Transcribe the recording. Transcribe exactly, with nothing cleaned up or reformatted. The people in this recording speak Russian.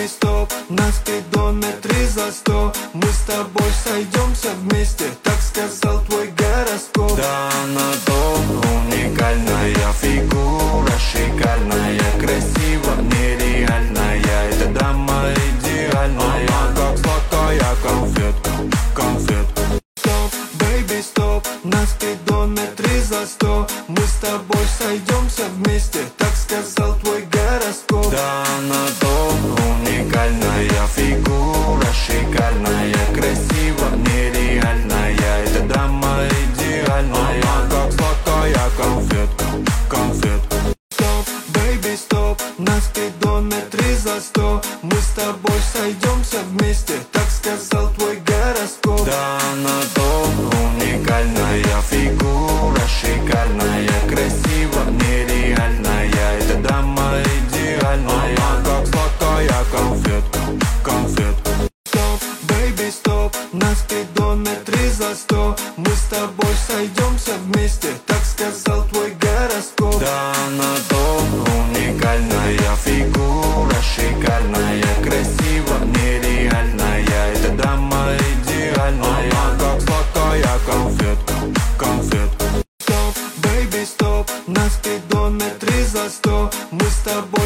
Baby, стоп, на спидометре за сто. Мы с тобой сойдемся вместе, так сказал твой гороскоп. Да, она то уникальная фигура, шикарная, красиво, нереальная. Эта дама идеальная, как сладкая конфетка, конфетка. Стоп, baby, стоп, на спидометре за сто. Мы с тобой сойдемся вместе, так сказал твой гороскоп. Да, она то уникальная фигура, шикарная, красиво, нереальная. Эта дама идеальная, как сладкая конфетка, конфетка. Стоп, baby, стоп, на спидометре за сто. Мы с тобой сойдемся вместе, так сказал твой гороскоп. Да, она то уникальная фигура, шикарная, красиво, нереальная. Эта дама идеальная, как сладкая конфетка, конфетка. Стоп, baby, стоп, на спидометре за сто. Мы с тобой сойдемся вместе, так сказал твой гороскоп. Да, она то уникальная фигура, шикарная, красиво, нереальная. Эта дама идеальная, как сладкая конфетка, конфетка. Стоп, baby, стоп, на спидометре за сто. Мы с тобой